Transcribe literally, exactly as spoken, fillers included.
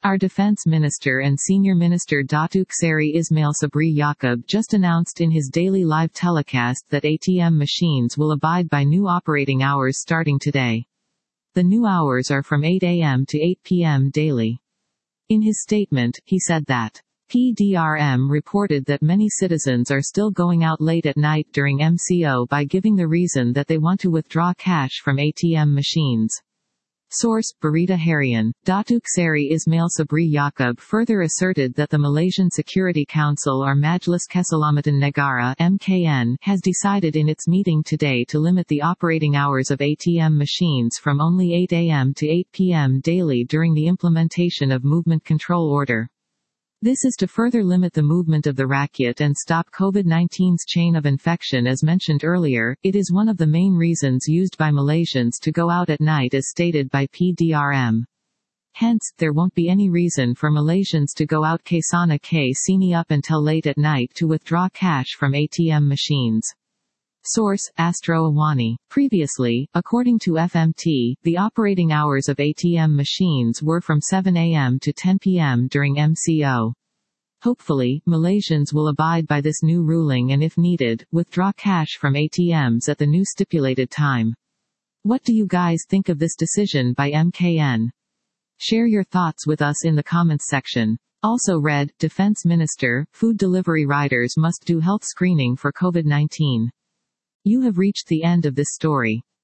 Our Defense Minister and Senior Minister Datuk Seri Ismail Sabri Yaakob just announced in his daily live telecast that A T M machines will abide by new operating hours starting today. The new hours are from eight a m to eight p m daily. In his statement, he said that P D R M reported that many citizens are still going out late at night during M C O by giving the reason that they want to withdraw cash from A T M machines. Source: Berita Harian. Datuk Seri Ismail Sabri Yaakob further asserted that the Malaysian Security Council or Majlis Keselamatan Negara (M K N) has decided in its meeting today to limit the operating hours of A T M machines from only eight a m to eight p m daily during the implementation of Movement Control Order. This is to further limit the movement of the rakyat and stop COVID nineteen's chain of infection. As mentioned earlier, it is one of the main reasons used by Malaysians to go out at night, as stated by P D R M. Hence, there won't be any reason for Malaysians to go out ke sana ke sini up until late at night to withdraw cash from A T M machines. Source: Astro Awani. Previously, according to F M T, the operating hours of A T M machines were from seven a m to ten p m during M C O. Hopefully, Malaysians will abide by this new ruling and, if needed, withdraw cash from A T Ms at the new stipulated time. What do you guys think of this decision by M K N? Share your thoughts with us in the comments section. Also read, Defense Minister, food delivery riders must do health screening for COVID nineteen. You have reached the end of this story.